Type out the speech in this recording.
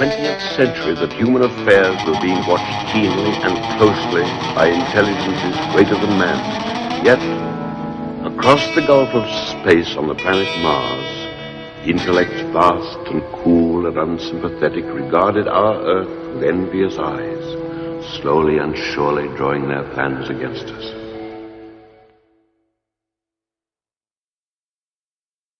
20th century that human affairs were being watched keenly and closely by intelligences greater than man. Yet, across the gulf of space on the planet Mars, intellects vast and cool and unsympathetic regarded our Earth with envious eyes, slowly and surely drawing their plans against us.